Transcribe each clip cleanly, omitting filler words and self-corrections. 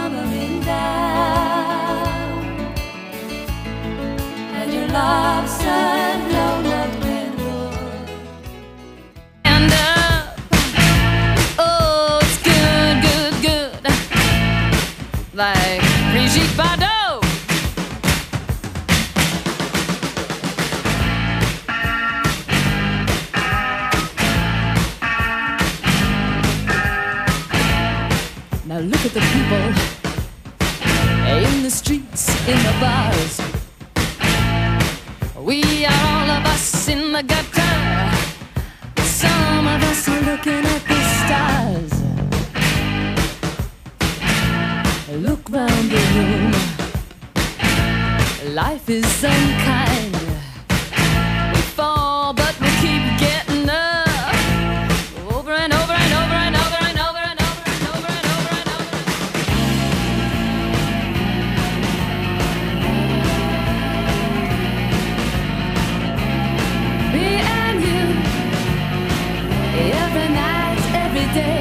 coming down, and your love sun blown up redwood. And oh, it's good, good, good, like Brigitte Bardot. Now look at the people in the streets, in the bars. We are all of us in the gutter. Some of us are looking at the stars. Look round the room. Life is unkind. We fall, but we keep getting up. Over and over and over and over and over and over and over and over and over. Me and you, every night, every day.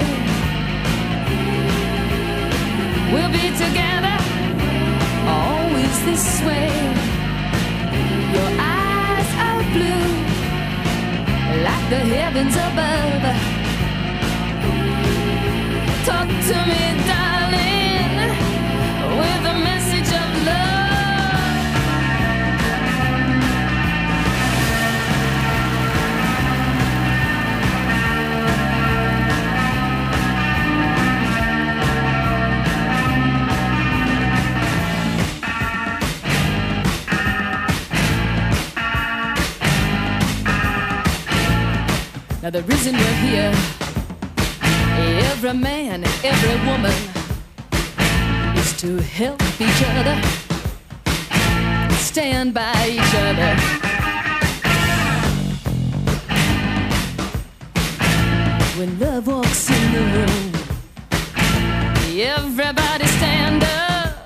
We'll be together, always this way. Your eyes are blue, like the heavens above. Talk to me, darling, with a message of love. Now the reason we're here, every man, every woman, is to help each other, stand by each other. When love walks in the room, everybody stand up.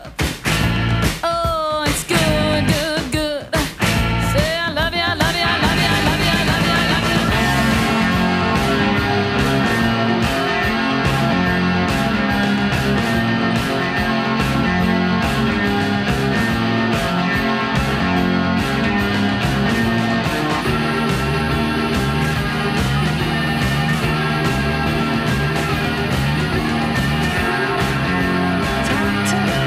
Oh, it's good, good, good. Say I love you, I love you, I love you, I love you, I love you, I love you. Talk to me.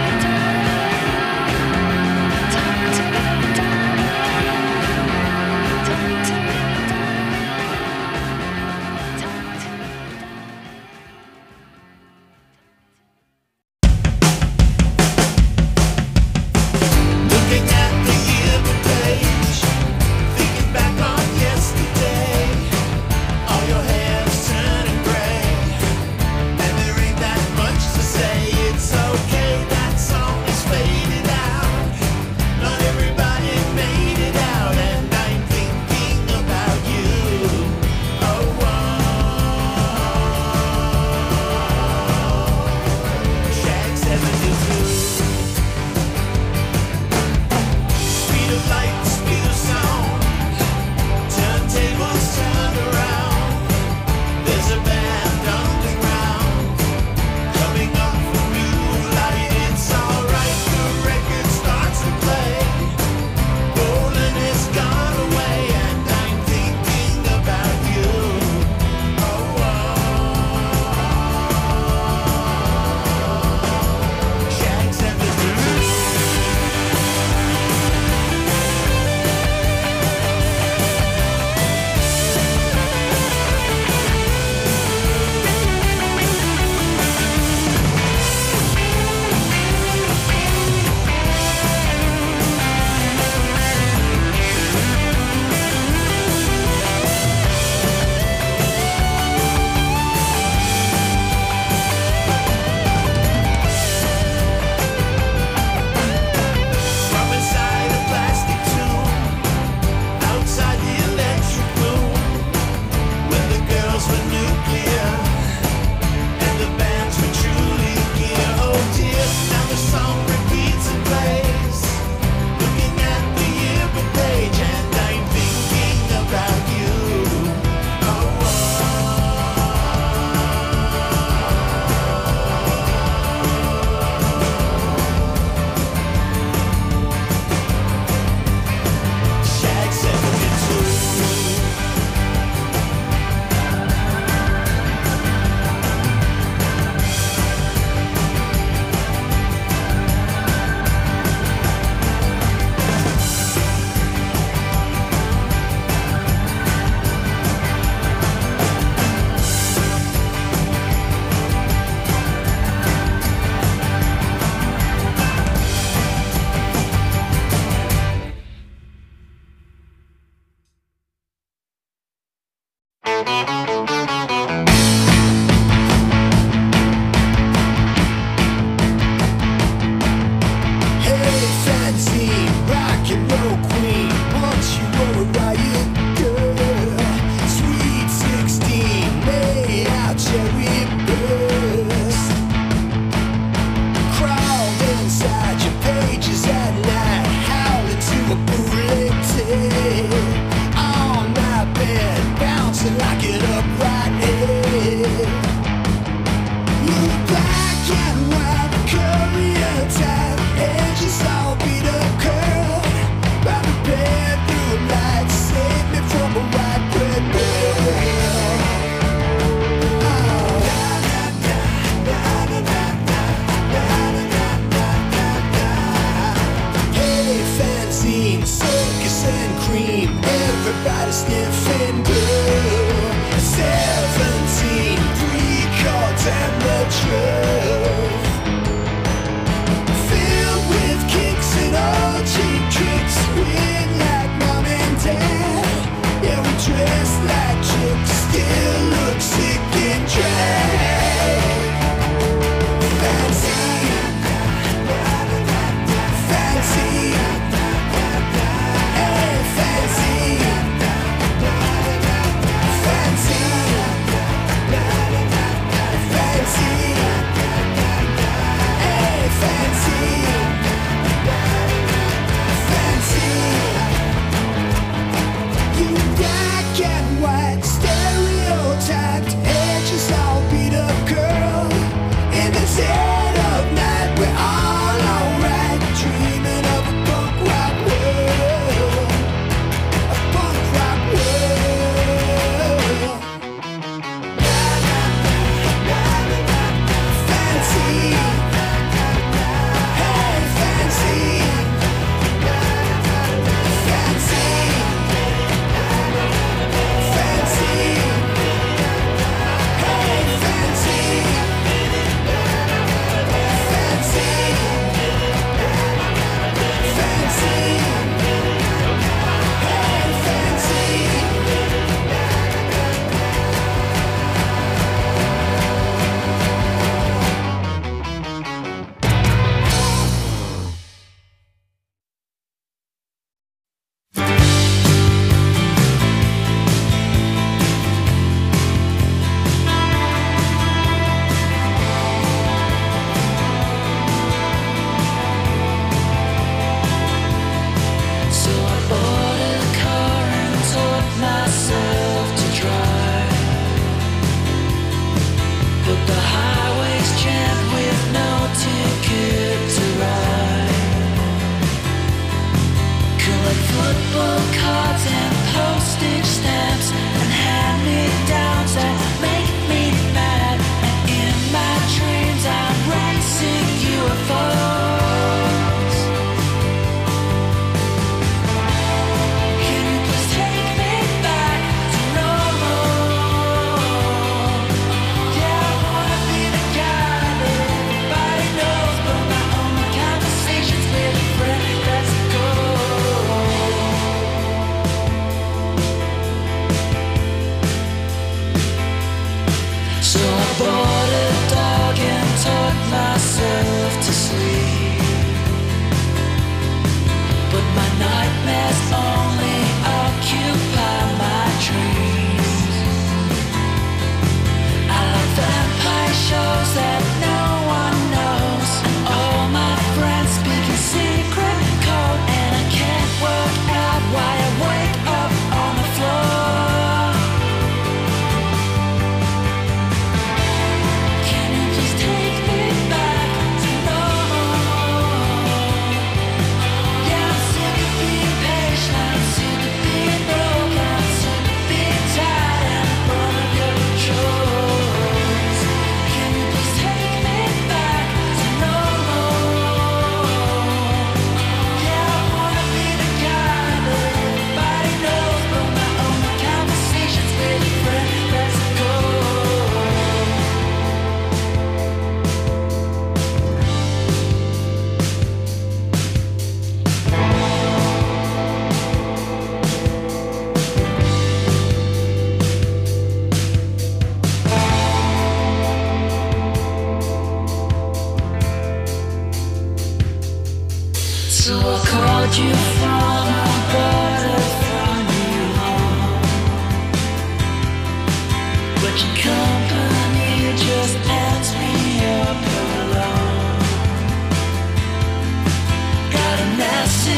lock it up right here. You black and white courier type, edges all beat up curl. By the bedroom light, save me from a white bread girl. Circus and cream, everybody sniffing girl. 17, 3 chords and the truth. Filled with kicks and old cheap tricks, weird like mom and dad. Yeah, we dress like chicks, still look sick and drag. Fancy, fancy. Stereotyped edges all beat up girl. In the dead of night we're all alright, dreaming of a punk rock world. A punk rock world. Fancy. Hey fancy. Fancy.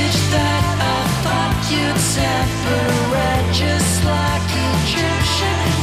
Separate just like Egyptian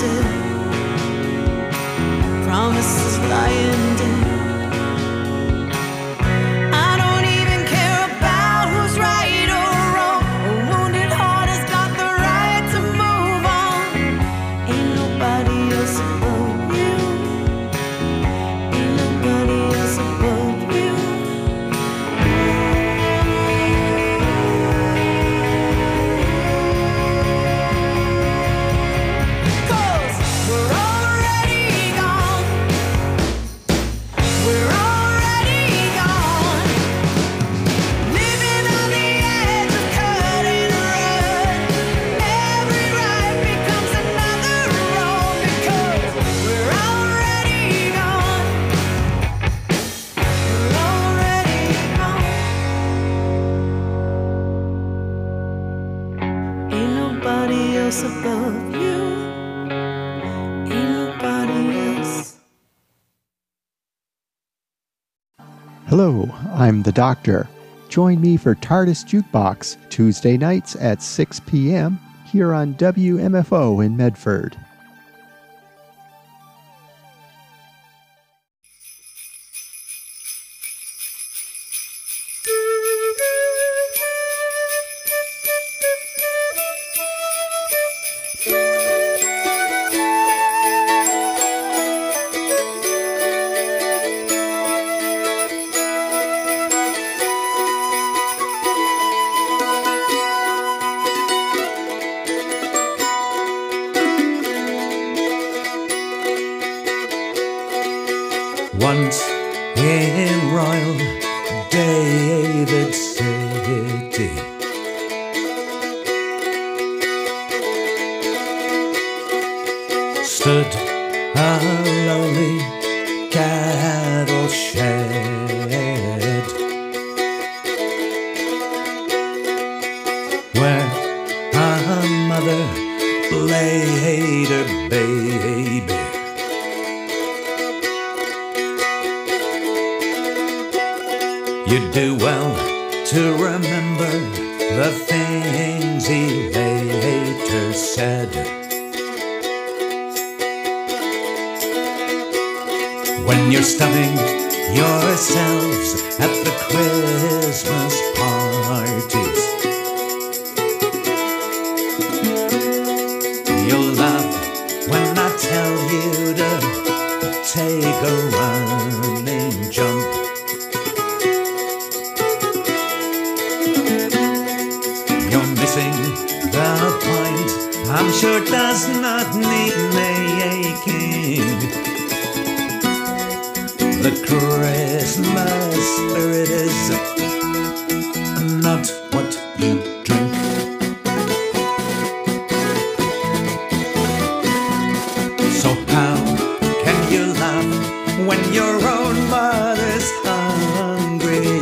said, promises lying dead. I don't even care about who's right or wrong. A wounded heart has got the right to move on. Ain't nobody else above you. Ain't nobody else above you. 'Cause we're already gone. We're already gone. Living on the edge of cut and run. Every right becomes another wrong because we're already gone. We're already gone. Ain't nobody else above you. Ain't nobody else. Hello, I'm the Doctor. Join me for TARDIS Jukebox Tuesday nights at 6 p.m. here on WMFO in Medford. Once in Royal David City, stood a lowly cattle shed, where a mother laid her baby. You do well to remember the things he later said. When you're stuffing yourselves at the Christmas parties, you'll laugh when I tell you to take a running jump. The point, I'm sure, does not need making. The Christmas spirit is not what you drink. So how can you laugh when your own mother's hungry?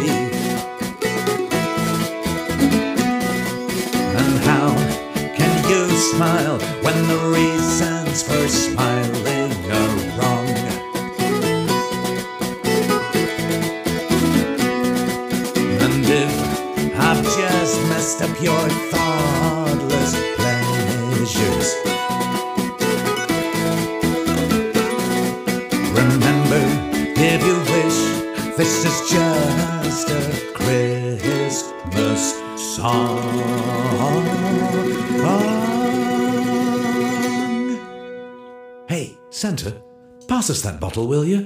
Smile when the reasons for smiling are wrong. And if I've just messed up your thoughtless pleasures, remember, if you wish, this is just a Christmas song. Hey, Santa, pass us that bottle, will you?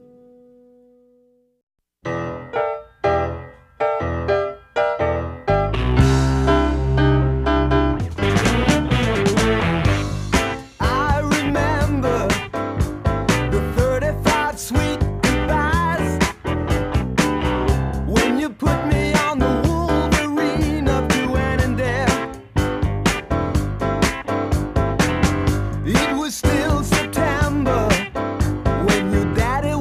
I remember the 35 sweet goodbyes when you put me on the Wolverine of Duane and Dare. It was still September when your daddy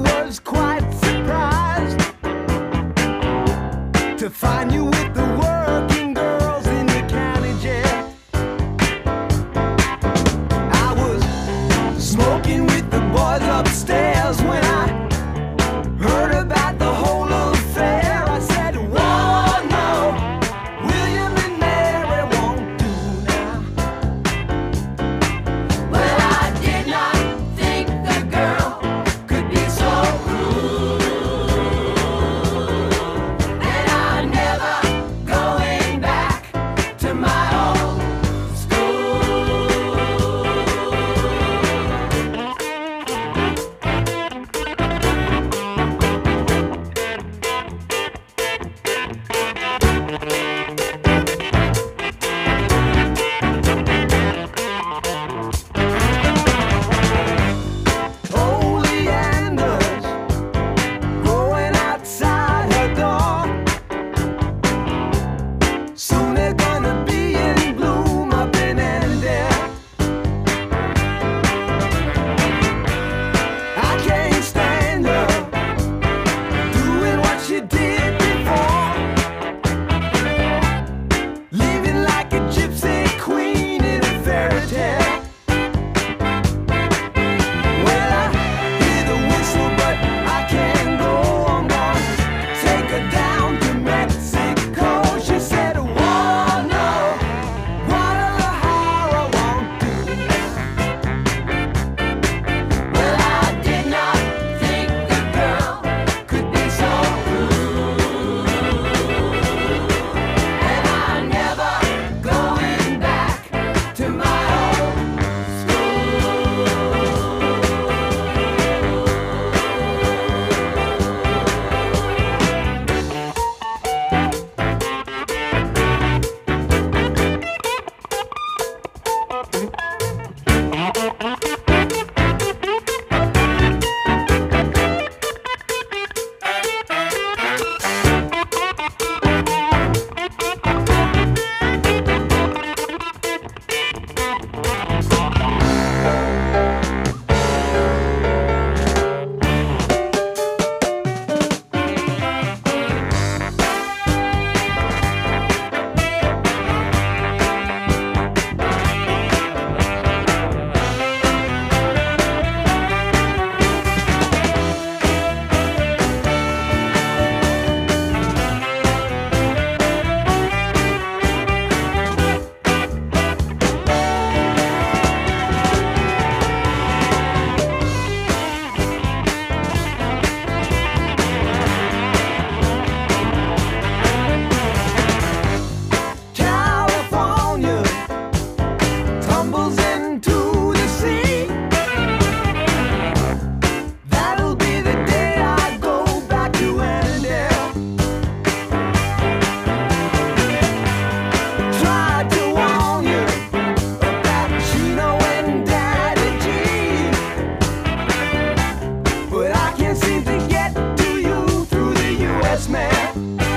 just met.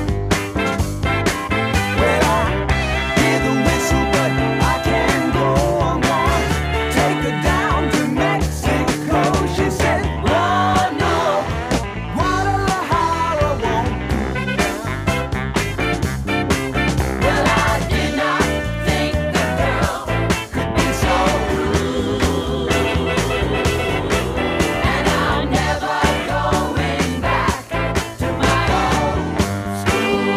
Well, I hear the whistle, but I can't go. I'm gonna take her down to Mexico. She said, "Lord, no, Guadalajara won't do." Well, I did not think the girl could be so rude, and I'm never going back to my old school.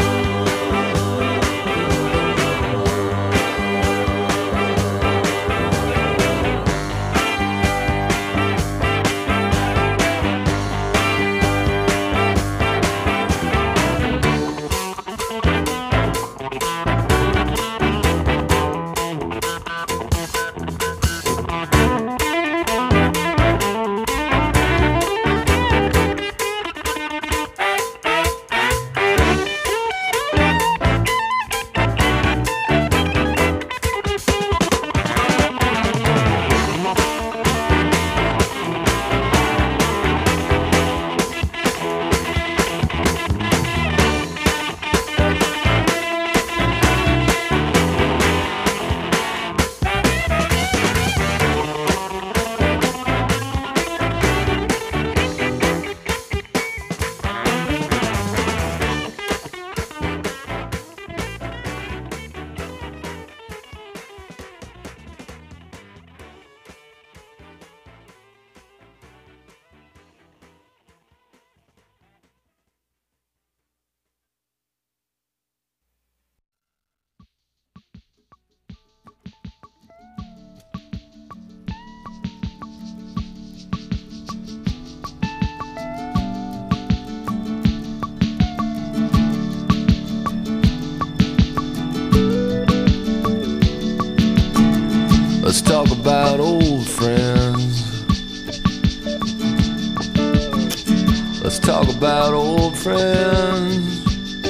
Let's talk about old friends. Let's talk about old friends.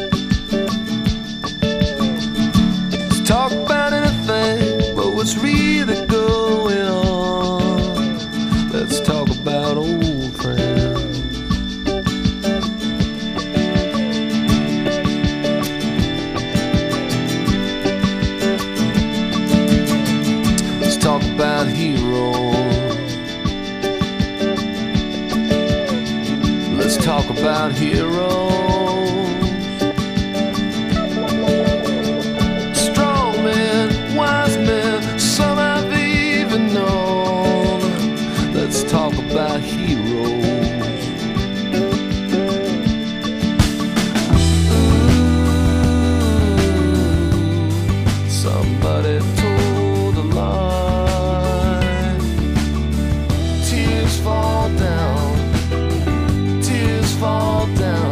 Let's talk about anything but what's really going on. Let's talk about old friends. Let's talk about heroes. Let's talk about heroes. Strong men, wise men, some I've even known. Let's talk about heroes. Somebody told a lie. Tears fall down. Tears fall down.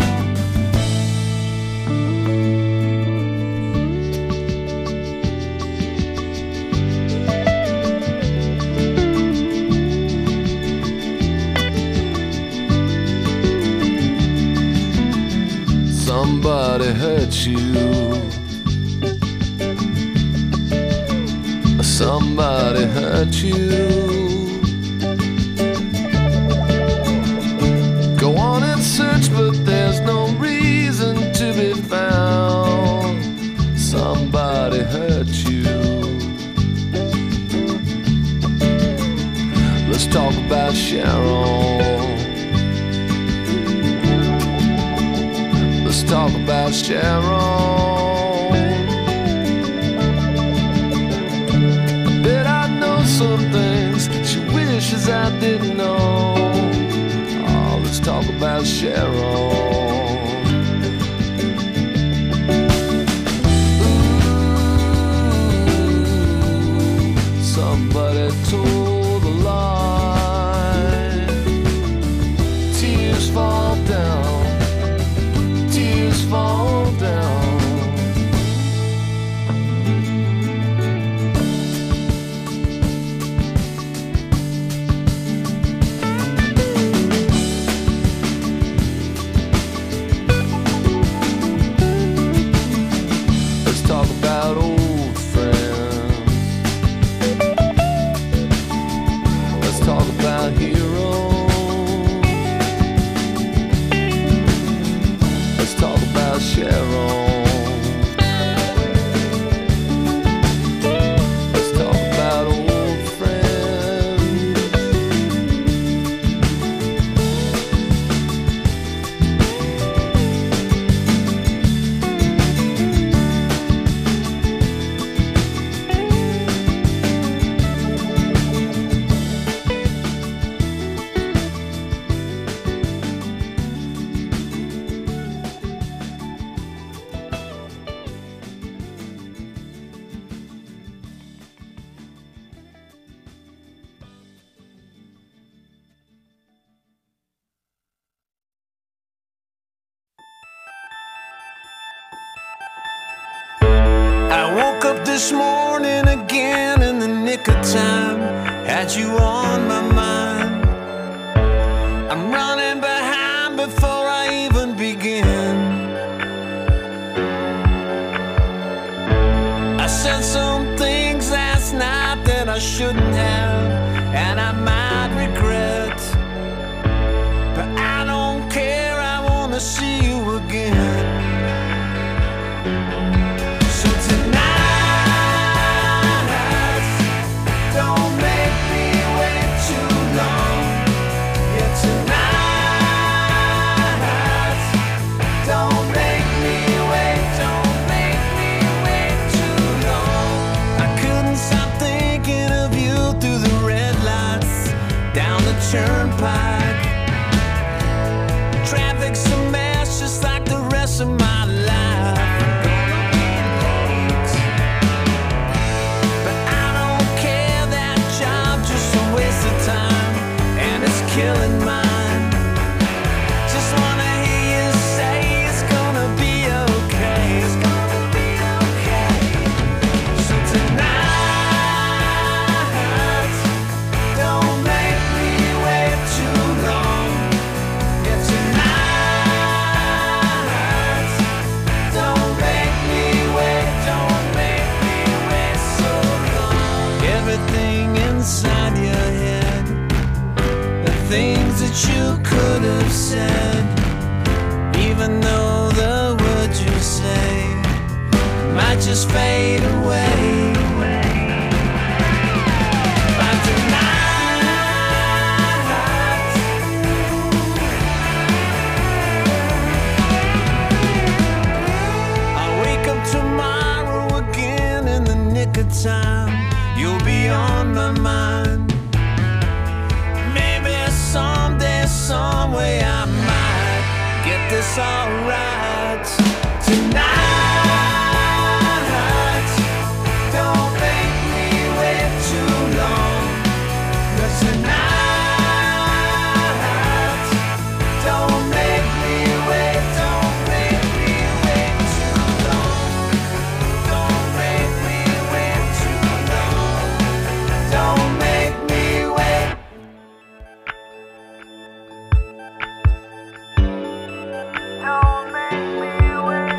Somebody hurt you. Somebody hurt you. Go on and search, but there's no reason to be found. Somebody hurt you. Let's talk about Sharon. Let's talk about Sharon. Bet I know some things she wishes I didn't know. Oh, let's talk about Sharon. Ooh, somebody told a lie. Tears fall down. Tears fall down. this morning again in the nick of time. Had you on my mind. I'm running behind before I even begin. I said some things last night that I shouldn't have, and I might regret. But I don't care, I wanna see you again. So tonight, don't make me wait too long. Yeah, tonight, don't make me wait, don't make me wait too long. I couldn't stop thinking of you through the red lights, down the turnpike. Traffic's a mess just like the rest of my life. But I don't care, that job just a waste of time, and it's killing mine. Just wanna hear you say it's gonna be okay. It's gonna be okay. So tonight, don't make me wait too long. Yeah, tonight, don't make me wait, don't make me wait so long. Everything inside your head, the things that you could have said, even though the words you say might just fade away. By tonight, I'll wake up tomorrow again in the nick of time. You'll be on my mind. Maybe someday, some way I might get this all right. Tonight, don't make me wait too long. 'Cause tonight, don't make me wait, don't make me wait too long. Don't make me wait too long. Don't make me wait. Don't make me wait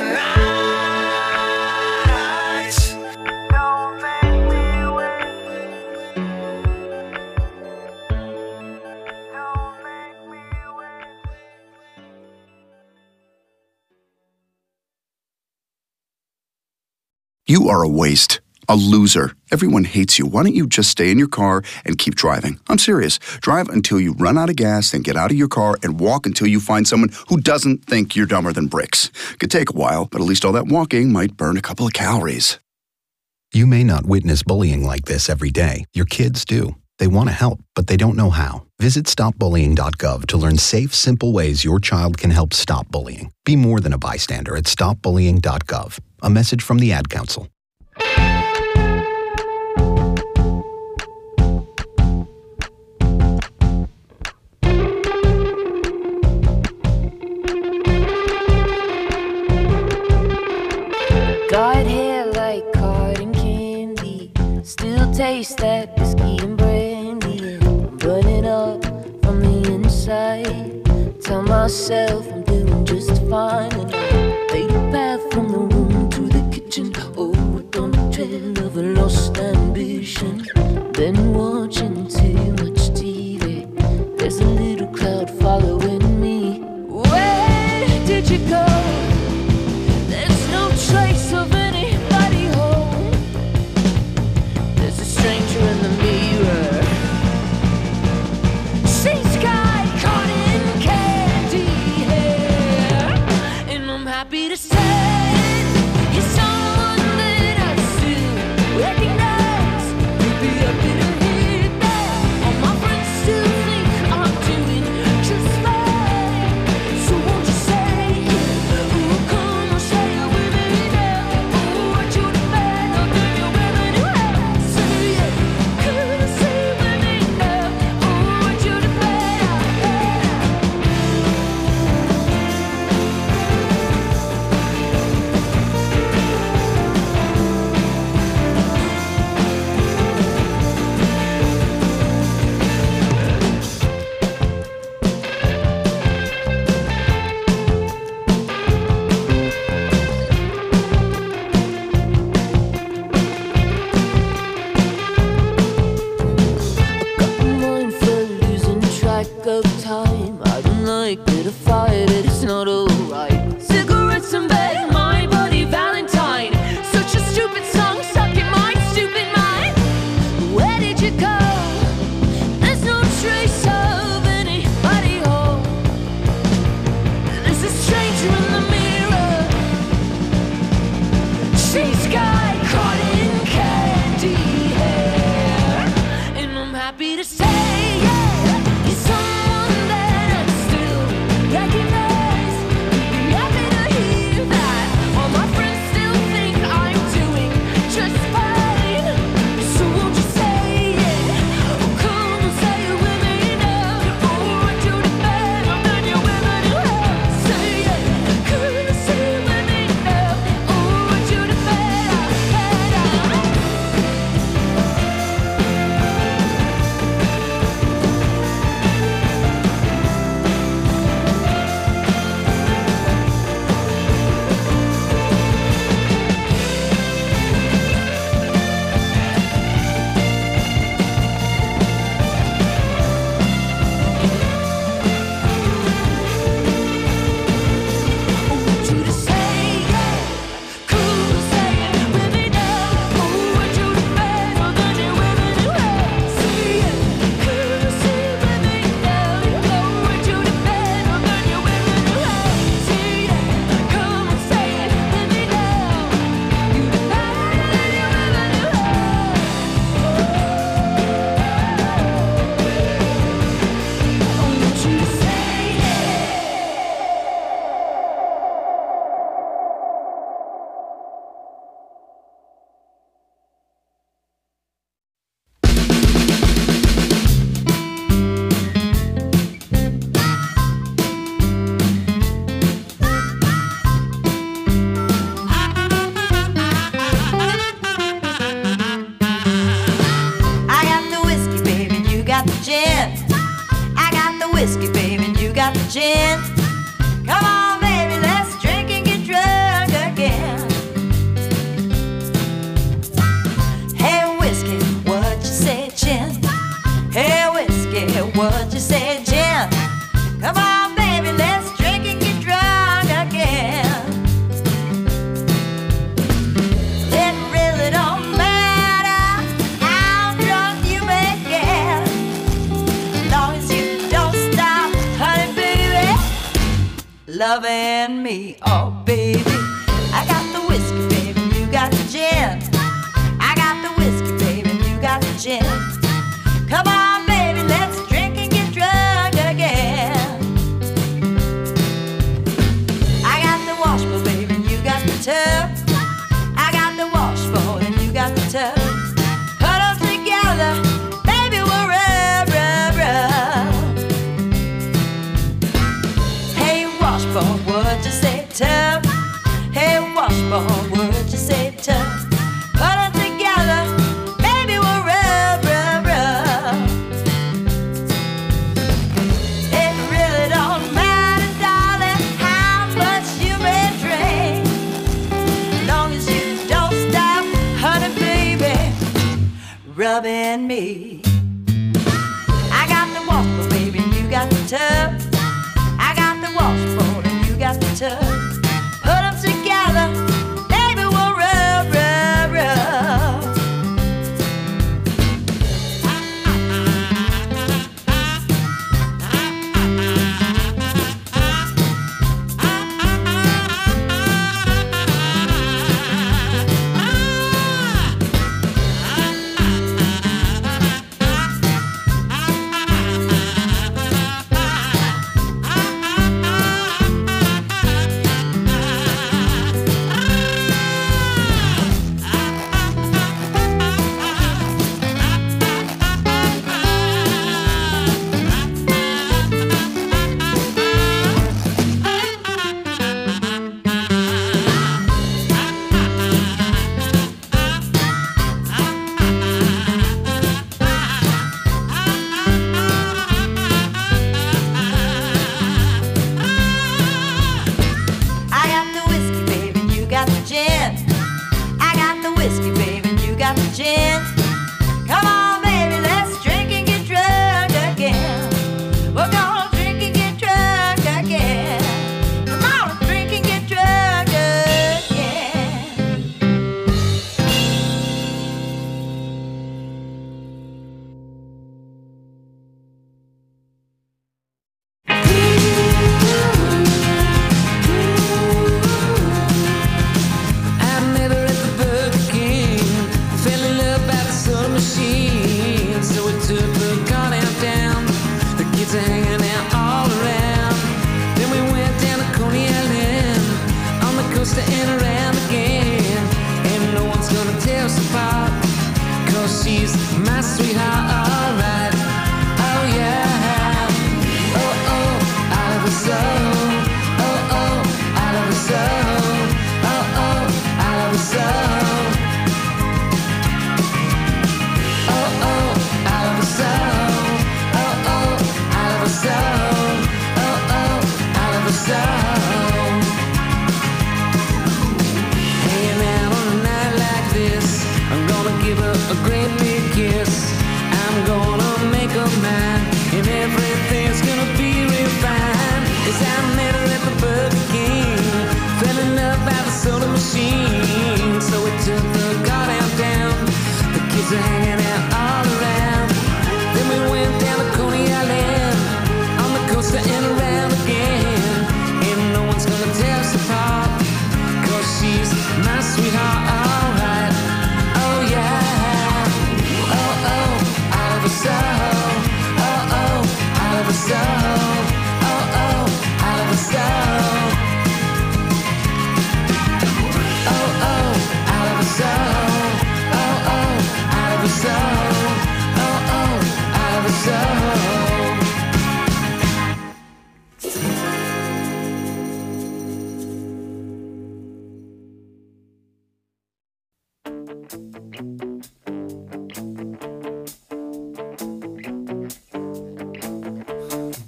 tonight. Don't make me wait. Don't make me wait. You are a waste, a loser. Everyone hates you. Why don't you just stay in your car and keep driving? I'm serious. Drive until you run out of gas, then get out of your car and walk until you find someone who doesn't think you're dumber than bricks. Could take a while, but at least all that walking might burn a couple of calories. You may not witness bullying like this every day. Your kids do. They want to help, but they don't know how. Visit stopbullying.gov to learn safe, simple ways your child can help stop bullying. Be more than a bystander at stopbullying.gov. A message from the Ad Council. Got hair like cotton candy, still taste that whiskey and brandy. I'm burning up from the inside. Tell myself I'm doing just fine, and I made a path from the room to the kitchen. Oh, on the trail of a lost ambition. Been watching too much TV. There's a little cloud following me. Where did you go? There's no trace of anybody home. There's a stranger in the mirror. Sea sky caught in candy hair. And I'm happy to say you're someone that I still recognize. You'd be happy to hear that. like lit a fire that it's not alright. Cigarettes in bed, my buddy Valentine. Such a stupid song, stuck in my stupid mind. Where did you go? There's no trace of anybody home. There's a stranger in the mirror. She's got cotton candy hair, and I'm happy to say, yeah, you're someone that I still recognize. Be happy to hear that all my friends still think I'm doing just fine. So won't you say it? Oh, come and say it with me now. Before I do the bad, I'm done you with a new hell. Say it, come and say it with me now. Oh, I do the bad, I got the whiskey, baby, and you got the gin. I got the whiskey, baby, and you got the gin. Come on, baby, let's drink and get drunk again. Hey, whiskey, what you say, gin? Hey, whiskey, what you say, gin? Come on, baby, let's drink and get drunk again. It really don't matter how drunk you may get, as long as you don't stop, honey, baby, loving me, oh baby. I got the whiskey, baby, and you got the gin. I got the whiskey, baby, and you got the gin. Come on, baby, let's drink and get drunk again. I got the washboard, baby, and you got the tub. I got the washboard, and you got the tub. Put them together, baby, we'll rub, rub, rub. Hey, washboard, what'd you say, tub? Hey, washboard, what'd you say, tub? Put them together, baby, we'll rub, rub, rub. It really don't matter, darling, how much you may drink, as long as you don't stop, honey, baby, rubbing me. I got the washboard, baby, and you got the tub. I got the washboard, and you got the tub. Put them together, baby, we'll rub, rub, rub.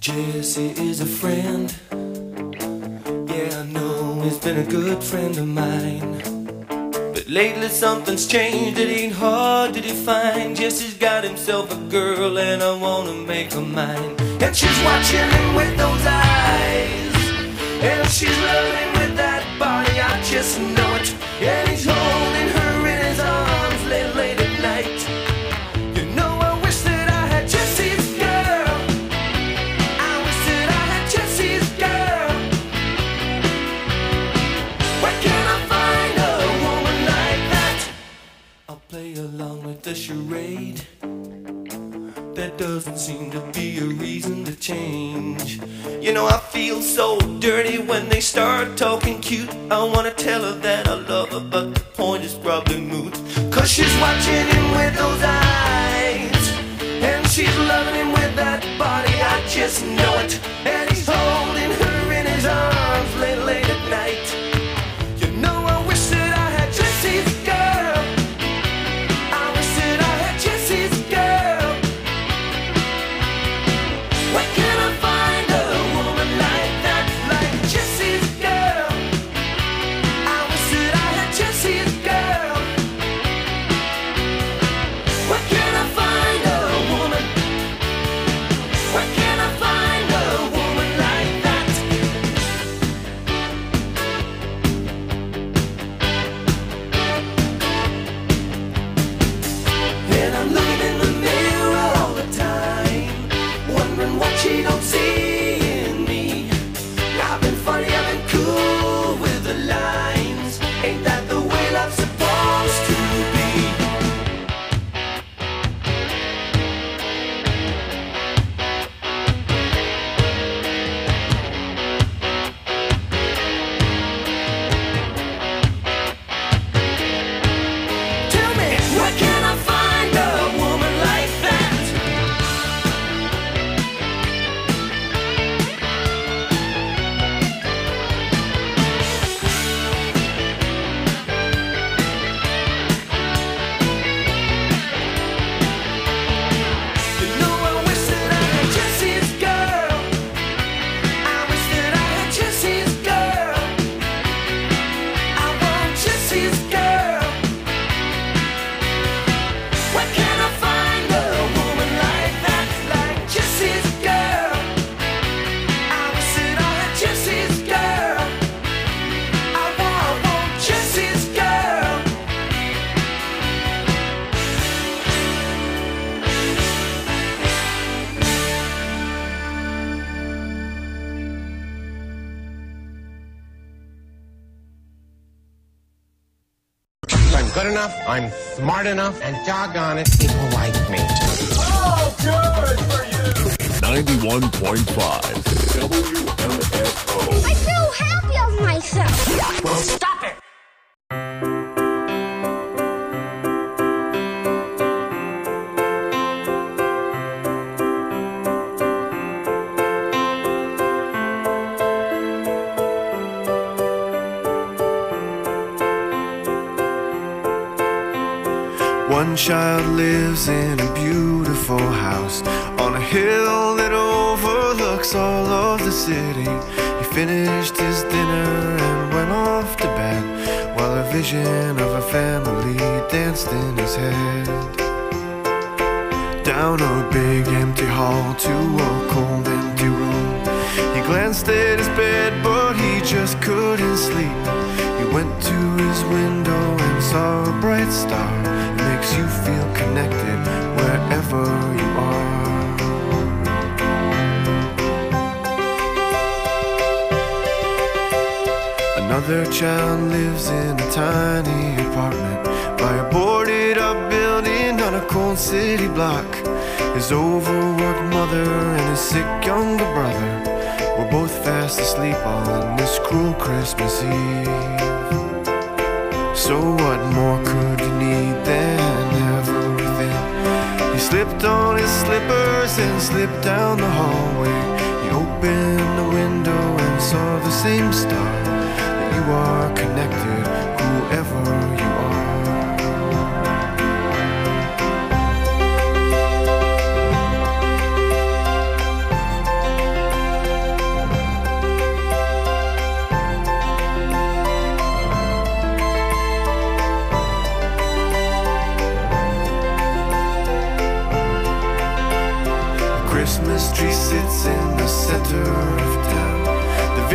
Jesse is a friend. Yeah, I know he's been a good friend of mine. But lately something's changed, it ain't hard to define. Jesse's got himself a girl and I wanna make her mine. And she's watching him with those eyes, and she's loving with that body, I just know it. And he's holding her in his arms late at night. You know, I wish that I had Jesse's girl. I wish that I had Jesse's girl. Where can I find a woman like that? I'll play along with the charade. There doesn't seem to be a reason to change. You know, I feel so dirty when they start talking cute. I wanna tell her that I love her, but the point is probably moot. Cause she's watching him with those eyes, and she's loving him with that body, I just know it. And he's holding her in his arms late at night. You know, I wish that I had Jesse's girl. I wish that I had Jesse's girl. Where can I find a woman like that, like Jesse's girl? I wish that I had Jesse's girl. Where can I find a woman? Where can I find a woman like that? And I'm looking in the mirror all the time, wondering what she don't see in me. I've been funny, I've been cool with the lines. Ain't that the way love's supposed to be? Tell me, where can I find a woman like that? You know, I wish that I had Jesse's girl. I wish that I had Jesse's girl. I want Jesse's girl. Where can I find a woman like that, like Jesse's girl? I wish that I had Jesse's girl. I want Jesse's girl. I'm good enough, I'm smart enough, and doggone it, people like me. 91.5 WMFO. I feel happy of myself. Well, stop it! One child lives in a beautiful house on a hill that overlooks all of the city. He finished his dinner and went off to bed while a vision of a family danced in his head. Down a big empty hall to a cold empty room, he glanced at his bed but he just couldn't sleep. He went to his window and saw a bright star. It makes you feel connected wherever you are. Another child lives in a tiny apartment by a boarded up building on a cold city block. His overworked mother and his sick younger brother were both fast asleep on this cruel Christmas Eve. So what more could you need than everything? He slipped on his slippers and slipped down the hallway. He opened the window and saw the same star. That you are connected, whoever you are.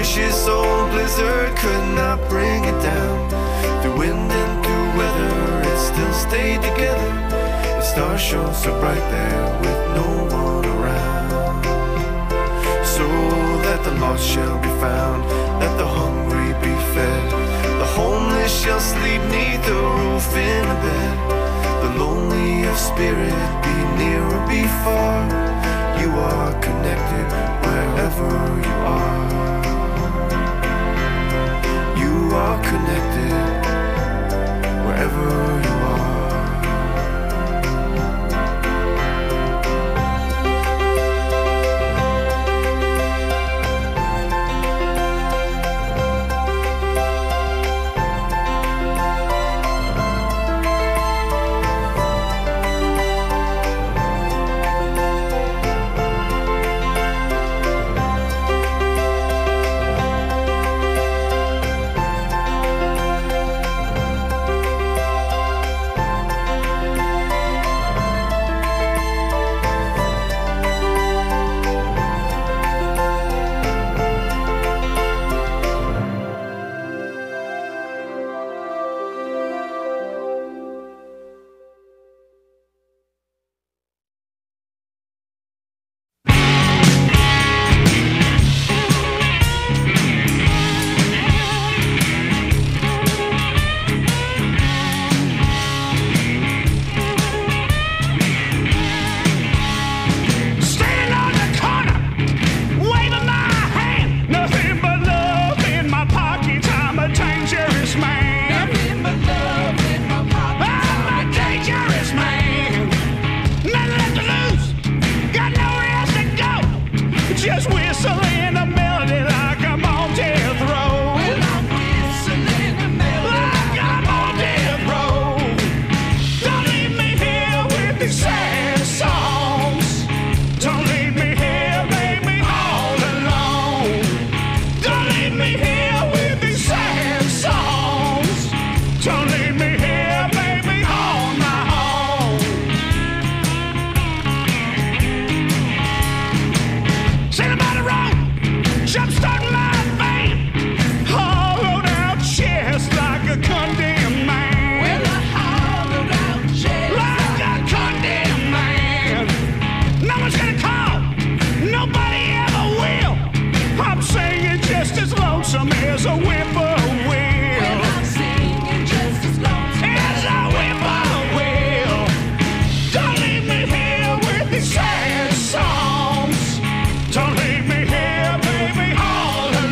vicious old blizzard could not bring it down. Through wind and through weather, it still stayed together. The stars shone so bright there with no one around. So that the lost shall be found, that the hungry be fed, the homeless shall sleep neath a roof in a bed. The lonely of spirit, be near or be far, you are connected wherever you are. You are connected wherever you are. Just whistling a melody like I'm on death row. Well, I'm whistling a melody like I'm on death row. Don't leave me here with these sad songs. Don't leave me here, baby, all alone. Don't leave me here with these sad songs. Don't leave me here, baby, on my own. Sitting by the road, jumpstarting my vein, hollowed out chest like a condemned man. Well, a hollowed out chest like a condemned man. No one's gonna call, nobody ever will. I'm singing just as lonesome as a whippoorwill. Well, I'm singing just as lonesome as a whippoorwill. Don't leave me here with these sad songs. Don't leave me here, baby, all alone.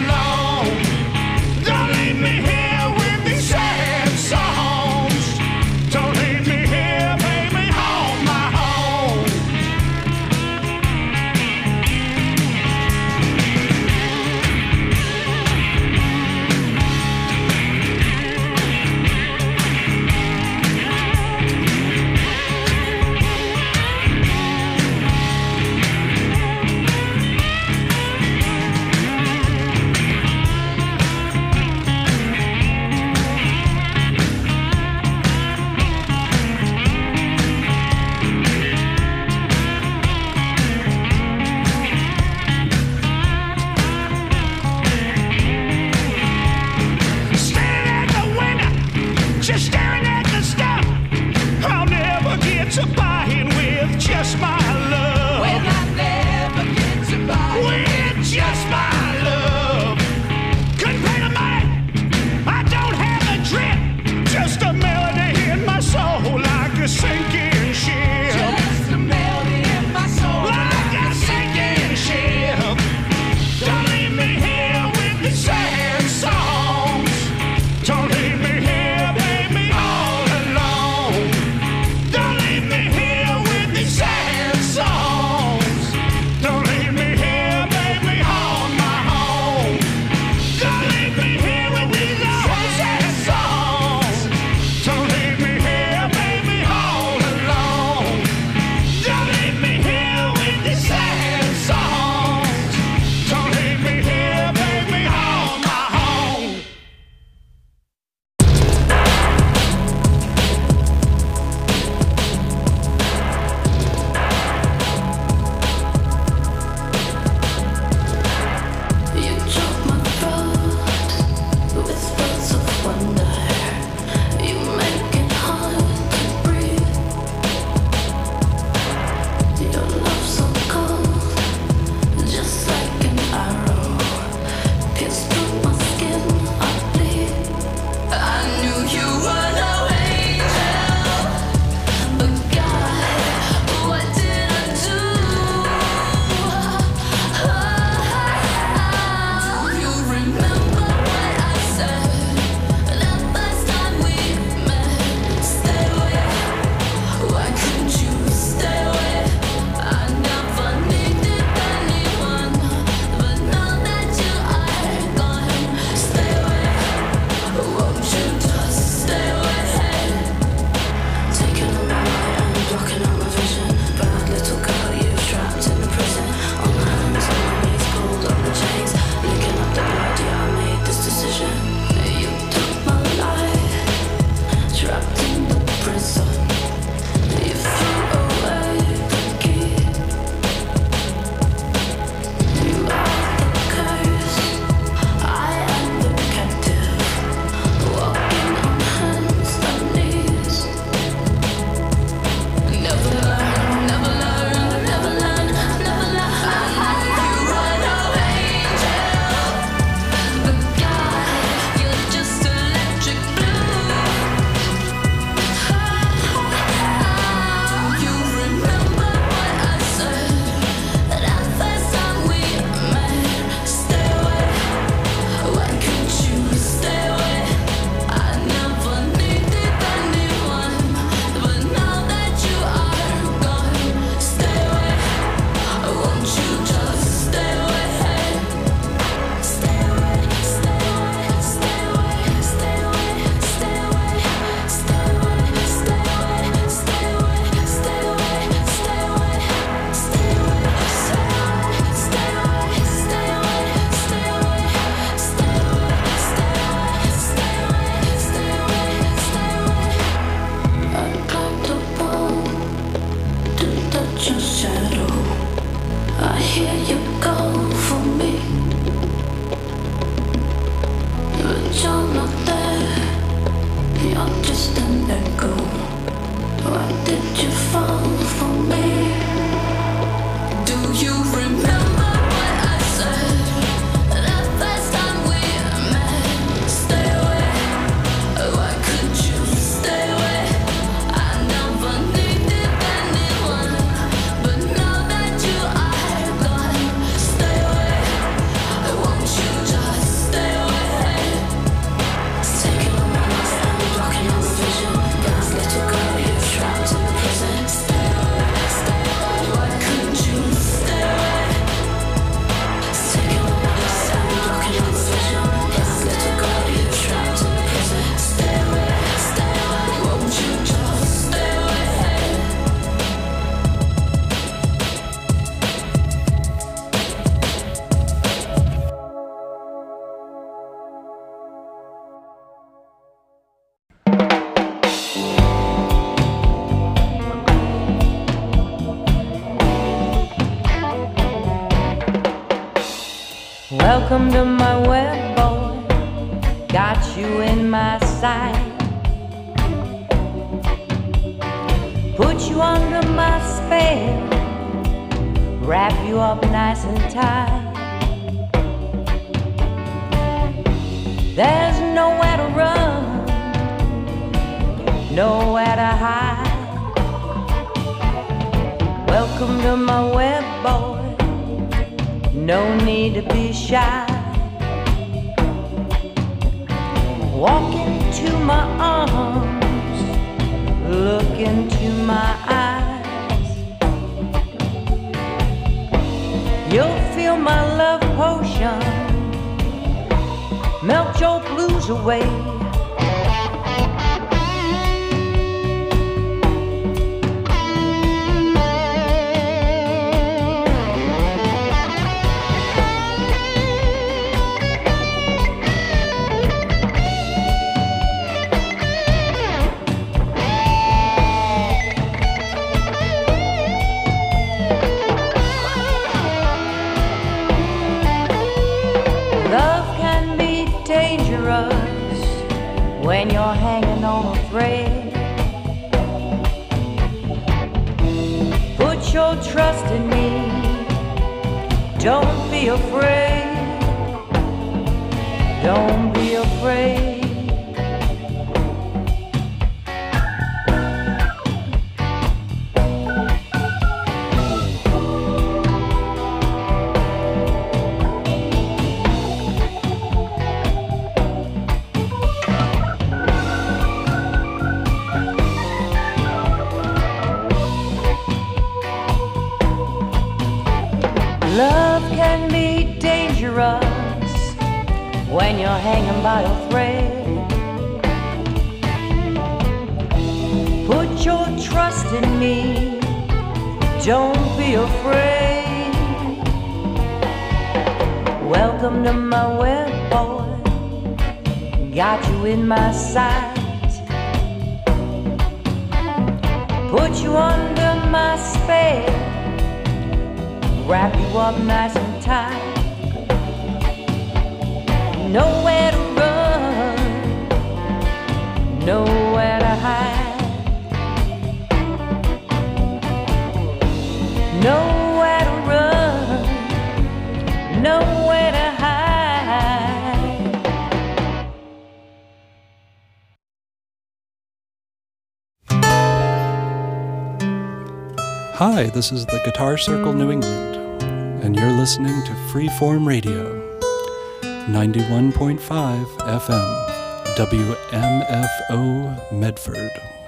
Welcome to my web, boy. Got you in my sight. Put you under my spell. Wrap you up nice and tight. There's nowhere to run, nowhere to hide. Welcome to my web, boy. No need to be shy. Walk into my arms, look into my eyes. You'll feel my love potion melt your blues away. When you're hanging on a thread, put your trust in me. Don't be afraid. Don't be afraid. Love can be dangerous when you're hanging by a thread. Put your trust in me. Don't be afraid. Welcome to my web, boy. Got you in my sight. Put you under my spell. Wrap you up nice and tight. Nowhere to run, nowhere to hide. Nowhere to run, nowhere to hide. Hi, this is the Guitar Circle New England, and you're listening to Freeform Radio, 91.5 FM, WMFO Medford.